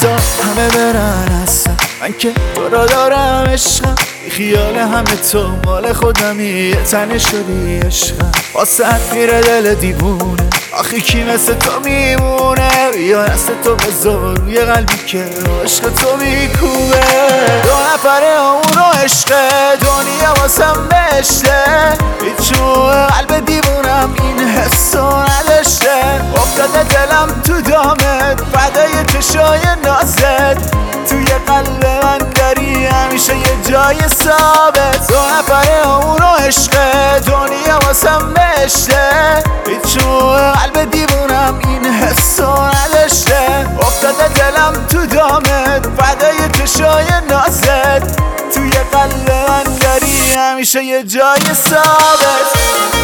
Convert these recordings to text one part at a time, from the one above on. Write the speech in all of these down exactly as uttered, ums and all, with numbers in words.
بسا همه برن اصلا من که تو را دارم عشقم بی خیال همه تو مال خودمی یه تنه شدی عشقم واسه میره دل دیوونه آخی کی مثل تو میمونه یا دست تو بذار روی قلبی که عشق تو میکوبه دو نفره اون رو عشق دنیا واسم بشته هیچو قلب دیوونم این حسو نداشته افتاده دلم تو دامت فدای چشای نازت توی قلب من داری همیشه یه جای ثابت دو نفره اون رو عشق دنیا واسم بشته هیچو قلب دیوونم این حسو نداشته افتاده دلم تو دامت فدای چشای نازت توی قلب من داری همیشه یه جای ثابت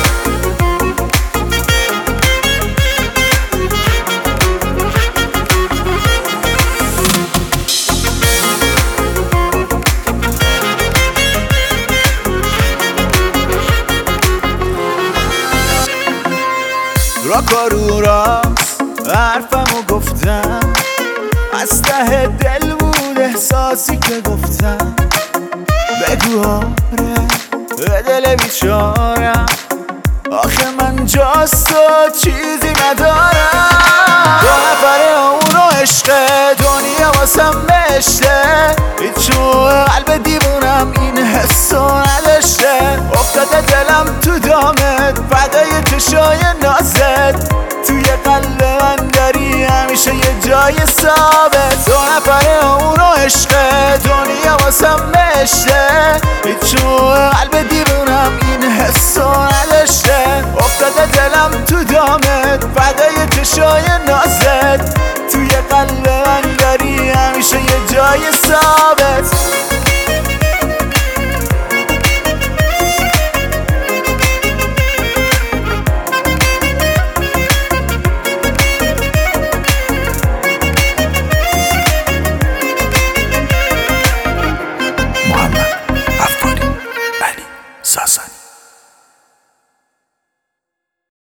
را کارو راست حرفمو گفتم از ته دل بود احساسی که گفتم بگو آره به دل بیچارم آخه من جاست و چیزی ندارم دو نفره اون رو عشق دنیا واسم بشته هیچو قلب دیوونم این حسو نداشته افتاده دلم تو دامت فدای چشای نازت توی قلب من داری همیشه یه جای ثابت دو نفره اون رو عشق دنیا واسم بشته هیچو قلب دیوونم این حسو نداشته افتاده دلم تو دامت فدای چشای نازت